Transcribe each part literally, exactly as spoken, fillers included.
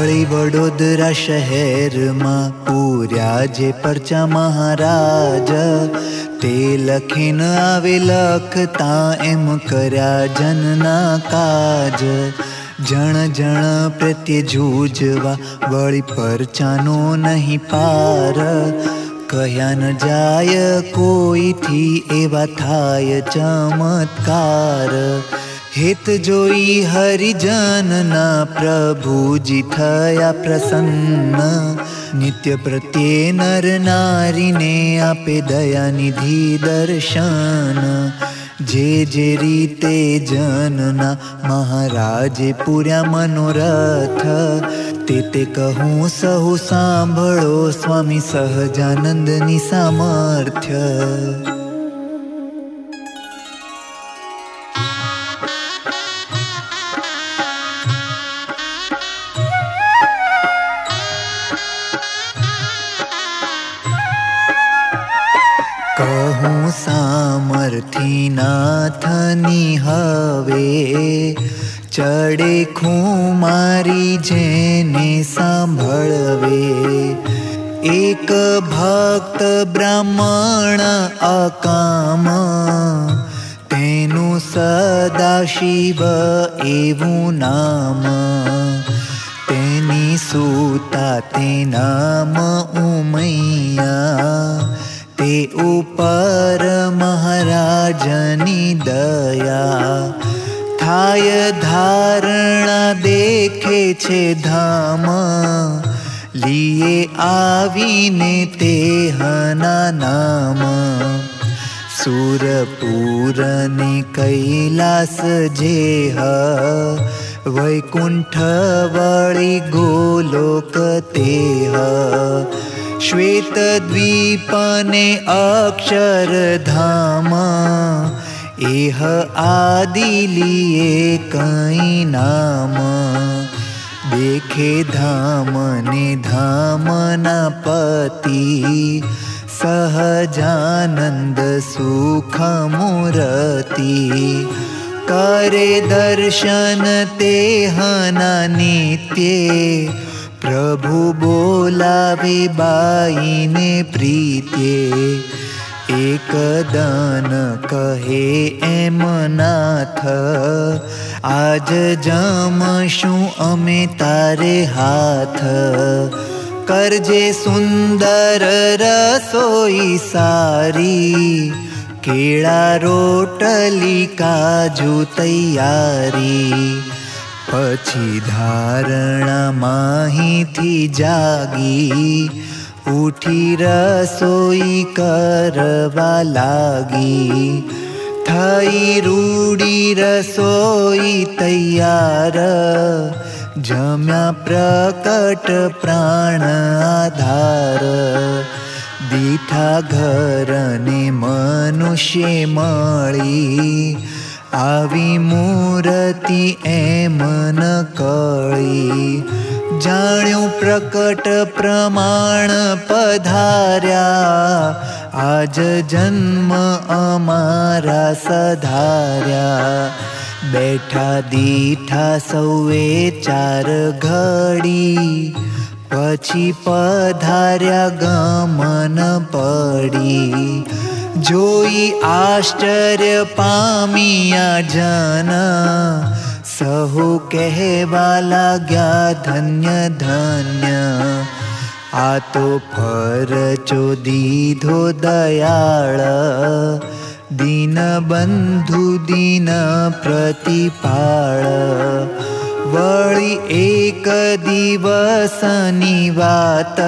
વળી વડોદરા શહેરમાં પૂર્યા જે પરચા મહારાજ, તે લખીને આવે લખતા એમ કર્યા જનના કાજ. જણ જણ પ્રત્યે જૂજવા વળી પરચાનો નહીં પાર, કહ્યા ન જાય કોઈથી એવા થાય ચમત્કાર. હિત જોઈ હરિજનના પ્રભુજી થયા પ્રસન્ન, નિત્ય પ્રત્યે નર નારીને આપે દયાનિધિ દર્શન. જે જે રીતે જનના મહારાજે પૂર્યા મનોરથ, તે તે કહું સહુ સાંભળો સ્વામી સહજાનંદની સામર્થ્ય. કહું સામર્થી નાથની હવે, ચડે ખુમારી જેને સાંભળવે. એક ભક્ત બ્રાહ્મણ અકામ, તેનું સદાશિવ એવું નામ. તેની સુતા તે નામ ઉમૈયા, તે ઉપર મહારાજની દયા. થાય ધારણા દેખે છે ધામ, લીએ આવીને તે હના નામ. સુરપુરને કૈલાસ જેહ, વૈકુંઠ વળી ગોલોક તેહ. શ્વેત દ્વીપને અક્ષરધામ, એહ આદિલીએ કઈ નામ. દેખે ધામને ધામના પતિ, સહજાનંદ સુખ મૂરતિ. કરે દર્શન તેહના નિત્યે, પ્રભુ બોલાવે બાઈને પ્રીત્યે. એક દાન કહે એમ નાથ, આજ જમશું અમે તારે હાથ. કરજે સુંદર રસોઈ સારી, કેળા રોટલી કાજુ તૈયારી. પછી ધારણા માહીથી જાગી, ઉઠી રસોઈ કરવા લાગી. થઈ રૂડી રસોઈ તૈયાર, જમ્યા પ્રકટ પ્રાણ આધાર. દીઠા ઘરને મનુષ્ય મળી, આવી મૂર્તિ એમ ન કળી. જાણ્યું પ્રકટ પ્રમાણ પધાર્યા, આજ જન્મ અમારા સધાર્યા. બેઠા દીઠા સૌએ ચાર ઘડી, પછી પધાર્યા ગમન પડી. જોઈ આશ્ચર્ય પામ્યા જન, સહુ કહેવા લાગ્યા ધન્ય ધન્ય. આ તો પરચો દીધો દયાળ, દીન બંધુ દીન પ્રતિપાળ. વળી એક દિવસની વાત,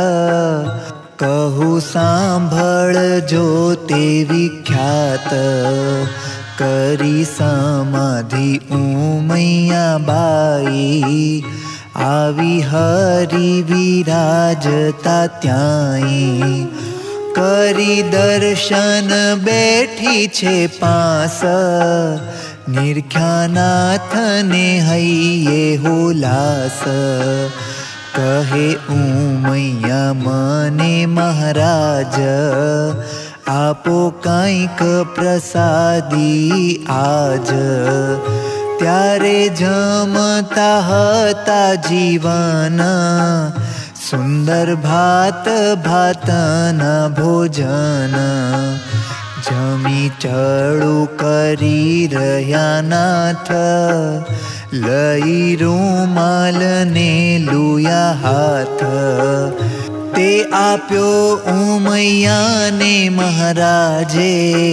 કહું સાંભળજો તે વિખ્યાત. કરી સમાધિ ઉમૈયા બાઈ, આવી હરિ વિરાજતા ત્યાંય. કરી દર્શન બેઠી છે પાસ, નિરખ્યાનાથને હૈયે હુલાસ. કહે ઉમૈયા મને મહારાજ, આપો કંઈક પ્રસાદી આજ. ત્યારે જમતા હતા જીવન, સુંદર ભાત ભાતના ભોજન. જમી ચડું કરી રહ્યા નાથ, લઈ રૂમાલને લુયા હાથ. તે આપ્યો ઉમૈયાને મહારાજે,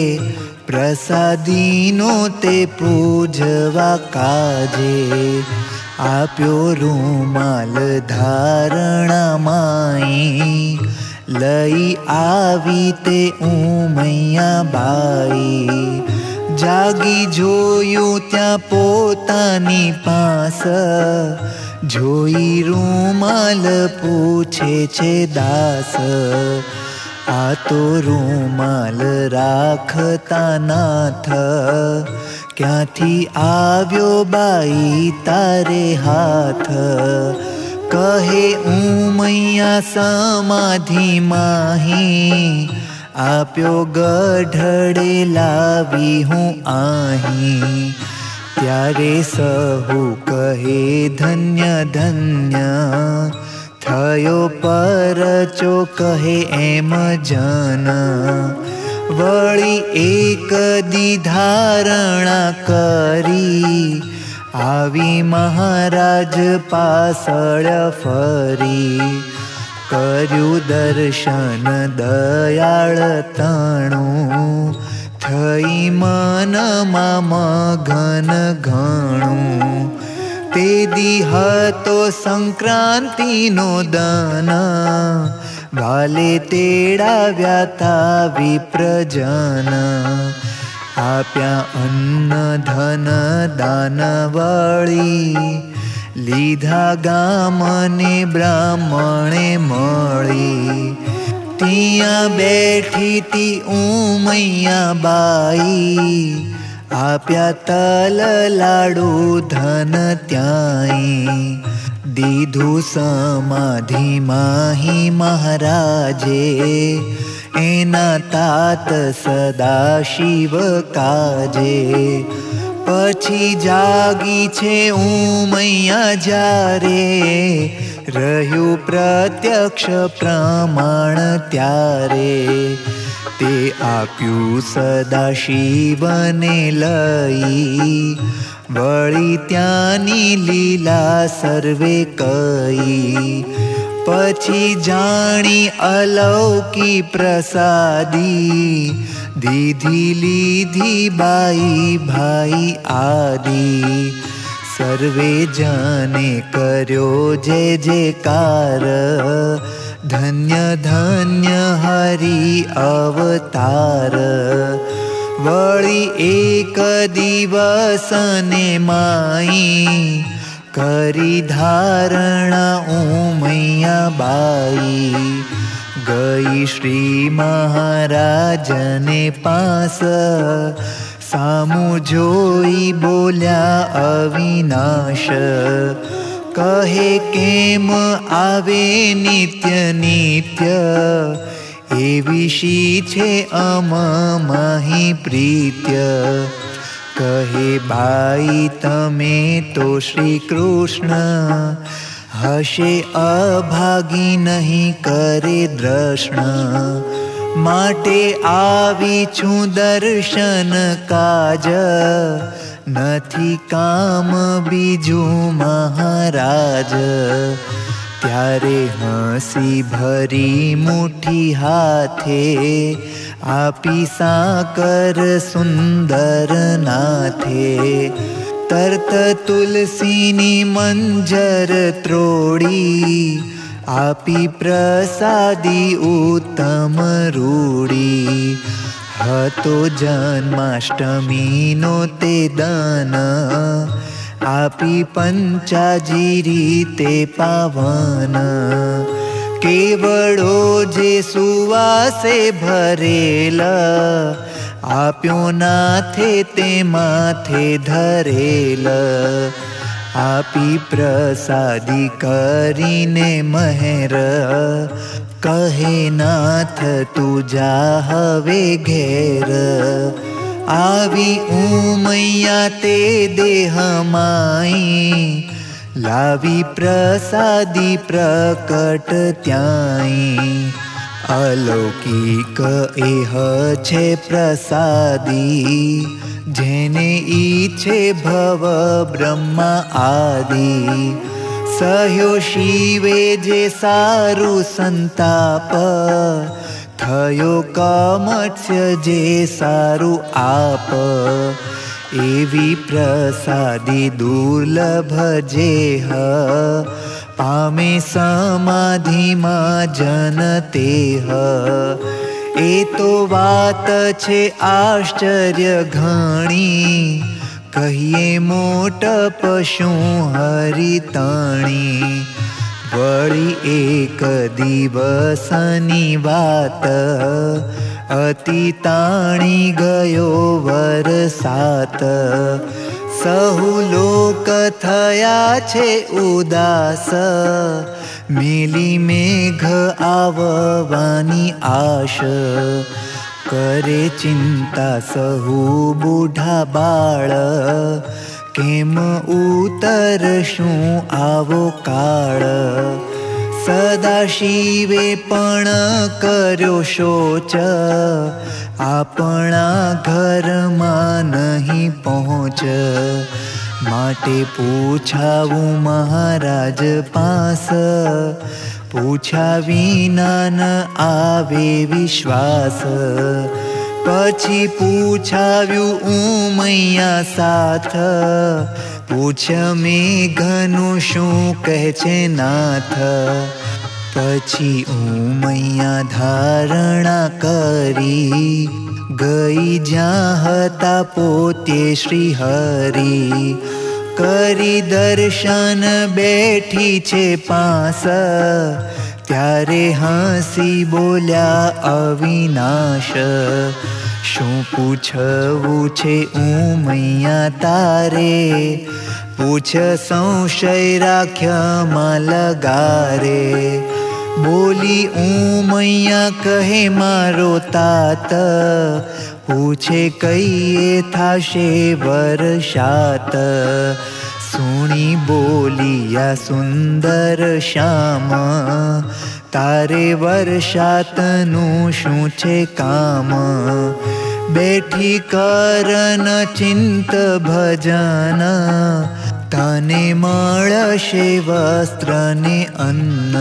પ્રસાદીનો તે પૂજવા કાજે. આપ્યો રૂમાલ ધારણા માઈ, લઈ આવી તે ઉમૈયા બાઈ. જાગી જોયું ત્યાં પોતાની પાસ, જોઈ રૂમાલ પૂછે છે દાસ. આ તો રૂમાલ રાખતા નાથ, ક્યાંથી આવ્યો બાઈ તારે હાથ. કહે ઉમૈયા સમાધિ માહી, આપ્યો ગઢડે લાવી હું અહીં. ત્યારે સહુ કહે ધન્ય ધન્ય, થયો પરચો કહે એમ જન. વળી એક દી ધારણા કરી, આવી મહારાજ પાછળ ફરી. કર્યું દર્શન દયાળ તણું, થઈ મનમાં મગન ઘણું. તે દી હતો સંક્રાંતિનો દન, વાલે તેડાવ્યા તા વિપ્રજન. આપ્યા અન્ન ધન દાન વળી, લીધા ગામને બ્રાહ્મણે મળી. ત્યાં બેઠી તી ઉમૈયા બાઈ, આપ્યા તલ લાડુ ધન ત્યાંય. દીધું સમાધિ માહી મહારાજે, એના તાત સદા શિવ કાજે. પછી જાગી છે ઉમૈયા જ્યારે, રહ્યું પ્રત્યક્ષ પ્રમાણ ત્યારે. તે આપ્યું સદા શિવને લઈ, વળી ત્યાંની લીલા સર્વે કઈ. પછી જાણી અલૌકી પ્રસાદી, દીધી લીધી બાઈ ભાઈ આદિ. સર્વે જને કર્યો જય જયકાર, ધન્ય ધન્ય હરિ અવતાર. વળી એક દિવસને માઈ, કરી ધારણા ઉમૈયા બાઈ. ગઈ શ્રી મહારાજને પાસ, સામું જોઈ બોલ્યા અવિનાશ. કહે કેમ આવે નિત્ય નિત્ય, એવી શી છે અમ માહી પ્રીત્ય. કહે બાઈ તમે તો શ્રી કૃષ્ણ, હશે અભાગી નહીં કરે દ્રષ્ણ. માટે આવી છું દર્શન કાજ, નથી કામ બીજું મહારાજ. ત્યારે હસી ભરી મુઠ્ઠી હાથે, આપી સાકર સુંદર નાથે. તરત તુલસીની મંજર ત્રોડી, આપી પ્રસાદી ઉત્તમ રૂડી. હતો જન્માષ્ટમીનો તે દાન, આપી પંચાજી રીતે પાવન. કેવડો જે સુવાસે ભરેલા, આપ્યો નાથે તે માથે ધરેલ. આપી પ્રસાદી કરીને મહેર, કહે નાથ તું જા હવે ઘેર. આવી ઉમૈયા તે દેહમાઈ, લાવી પ્રસાદી પ્રકટ ત્યાંય. અલૌકિક એહ છે પ્રસાદી, જેને ઈચ્છે ભવ બ્રહ્મા આદિ. સહ્યો શિવે જે સારું સંતાપ, થયો કમત્સ્ય જે સારું આપ. એવી પ્રસાદી દુર્લભ જેહ, પામે સમાધિમાં જન તેહ. એ તો વાત છે આશ્ચર્ય ઘણી, કહીએ મોટપ શું હરિતાણી. વળી એક દિવસની વાત, અતિ તાણી ગયો વરસાત. સહુ લોક થયા છે ઉદાસ, મેલી મેઘ આવવાની આશ. કરે ચિંતા સહુ બુઢા બાળ, કેમ ઉતરશું આવો કાળ. સદા શિવે પણ કર્યો શોચ, આપણા ઘરમાં નહીં પહોંચ. માટે પૂછાવું મહારાજ પાસ, પૂછ્યા વિના ન આવે વિશ્વાસ. પછી પૂછાવ્યું ઉમૈયા સાથ, પૂછ મેઘનું શું કહે છે નાથ. પછી ઉમૈયા ધારણા કરી, ગઈ જ્યાં હતા પોતે શ્રી હરિ. કરી દર્શન બેઠી છે પાસ, ત્યારે હસી બોલ્યા અવિનાશ. શું પૂછવું છે ઉમૈયા તારે, પૂછ સંશય રાખ્યામાં લગારે. બોલી ઉમૈયા કહે મારો તાત, પૂછે કઈએ થાશે વરસાત. સુણી બોલિયા સુંદર શ્યામ, તારે વરસાતનું શું છે કામ. બેઠી કરન ચિંત ભજન, તને મળશે વસ્ત્ર ને અન્ન.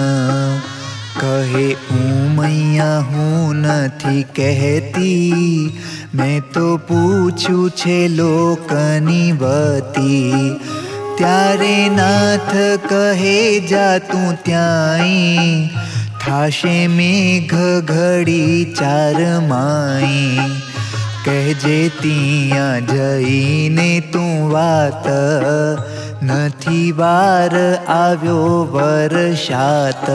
કહે ઉમૈયા હું નથી કહેતી, મેં તો પૂછ્યું છે લોકની વતી. ત્યારે નાથ કહે જા તું ત્યાંય, થાશે મેઘ ઘડી ચાર માઈ. કહેજે ત્યાં જઈને તું વાત, નથી વાર આવ્યો વરસાત.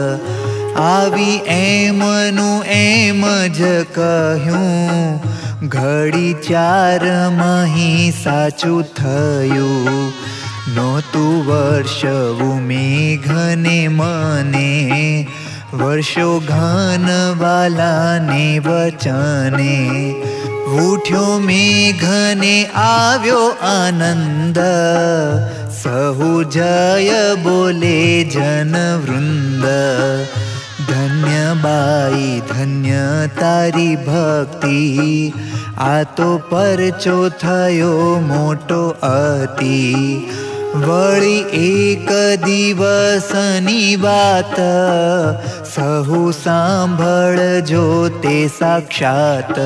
આવી એમનું એમ જ કહ્યું, ઘડી ચાર માહી સાચું થયું. નહોતું વર્ષવું મેઘને મને, વર્ષો ઘન વાલાને વચને. ઉઠ્યો મેઘને આવ્યો આનંદ, સહુ જય બોલે જન વૃંદ. ધન્ય બાઈ ધન્ય તારી ભક્તિ, આ તો પરચો થયો મોટો અતિ. વળી એક દિવસની વાત, સહુ સાંભળજો તે સાક્ષાત.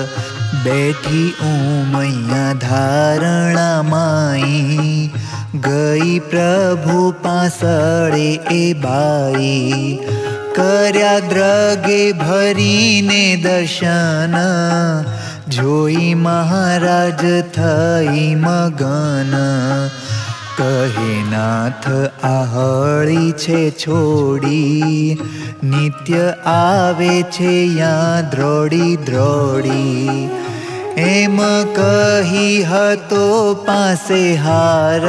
બેઠી ઉમૈયા ધારણા માઈ, ગઈ પ્રભુ પાસળે એ બાઈ. કર્યા દ્રગે ભરીને દર્શન, જોઈ મહારાજ થઈ મગન. કહે નાથ આહળી છે છોડી, નિત્ય આવે છે યાં દ્રોડી દ્રોડી. એમ કહી હતો પાસે હાર,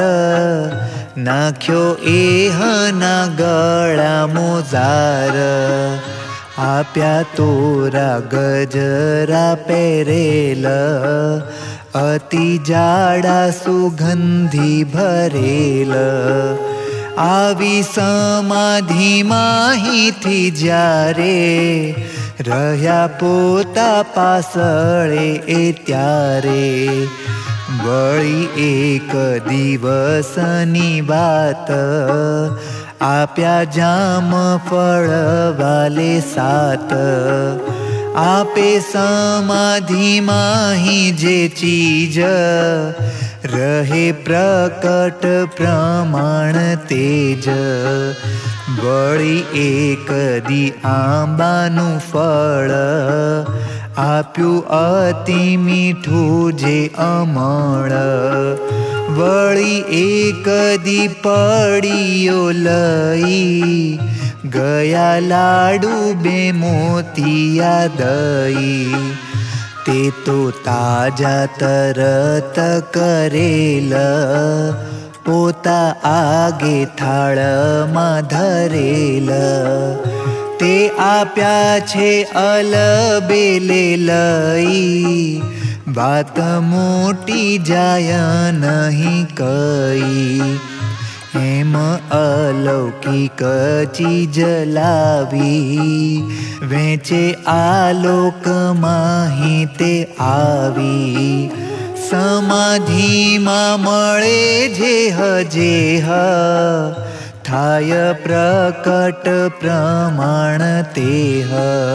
નાખ્યો એહના ગળા મોજાર. આપ્યા તોરા ગજરા પહેરેલ, અતિ જાડા સુગંધી ભરેલ. આવી સમાધિમાં હીંથી જ્યારે રહ્યા પોતા પાસળે એ ત્યારે, વળી એક દિવસની વાત આપ્યા જામ ફળ વાલે સાત. આપે સમાધિમાં જે ચીજ રહે પ્રકટ પ્રમાણ તેજ, વળી એક દી આંબાનું ફળ આપ્યું અતિ મીઠું જે અમળ. વળી એક દી પડીયો લઈ ગયા લાડુ બે મોતિયા દઈ. તે તો તાજા તરત કરેલ, પોતા આગે થાળમાં ધરેલ. તે આપ્યા છે અલબેલે લઈ, વાત મોટી જાય નહીં કઈ. એમ અલૌકિક ચીજ લાવી, વેચે આલોકમાં તે આવી. સમાધિમાં મળે જેહ જેહ, થાય પ્રકટ પ્રમાણ તેહ.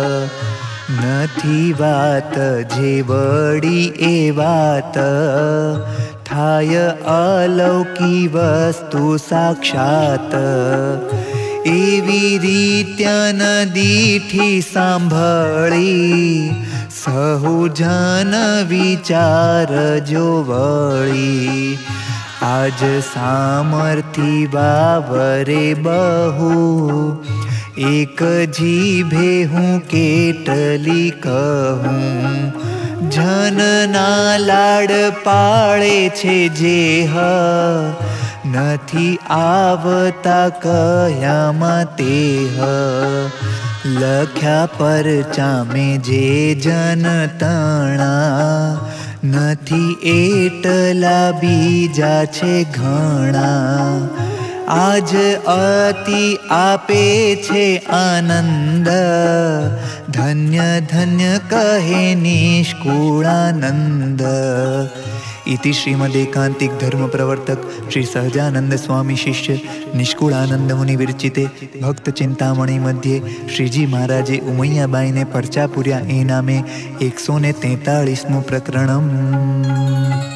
નથી વાત જે વળી એ વાત, થાય અલૌકી વસ્તુ સાક્ષાત. એવી રીત્યન દીઠી સાંભળી, સહુ જન વિચારજો વળી. આજ સામર્થિ વાવરે બહુ, એક જીભે હું કેટલી કહું. જનના લાડ પાળે છે જેહ, નથી આવતા કયામાં તેહ. લખ્યા પરચા મેં જે જન તણા, નથી એટલા બીજા છે ઘણા. આજ અતિ આપે છે આનંદ, ધન્ય ધન્ય કહે નિષ્કુળાનંદ. इति श्रीमदेकांतिक धर्म प्रवर्तक श्री सहजानंद स्वामी शिष्य निष्कुळानंद मुनि विरचिते भक्त चिंतामणि मध्ये श्रीजी महाराजे उमैयाबाई ने परचा पूर्या ए नामे एक सौ ने तेतालीसमु प्रकरणम.